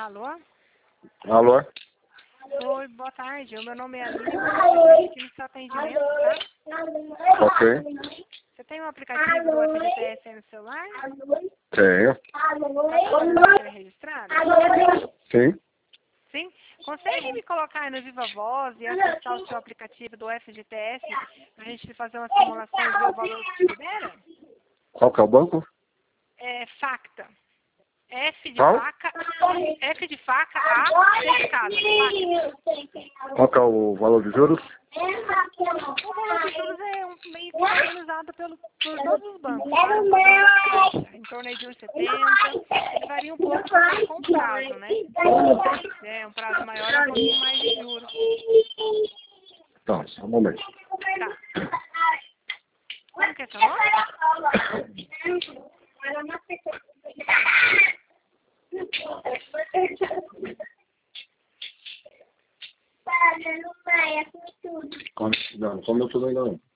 Alô? Alô? Oi, boa tarde. O meu nome é Aline, eu estou aqui no seu atendimento, tá? Ok. Você tem um aplicativo do FGTS aí no celular? Tenho. Tá podendo ser registrado? Sim. Sim? Consegue me colocar aí no Viva Voz e acessar o seu aplicativo do FGTS pra gente fazer uma simulação e ver o valor que te libera? Qual que é o banco? É Facta. F de Qual? faca, F de faca, A, C de casa. Facta. Qual que é o valor de juros? O valor de juros é meio que padronizado por todos os bancos, fora os bancos da Caixa, em torno aí de uns 70. Ele varia um pouco de acordo com o prazo, né? É um prazo maior, é um pouquinho mais de juros. Tá, só um momento. Tá. Como que é seu nome? Não, como eu tô ainda não.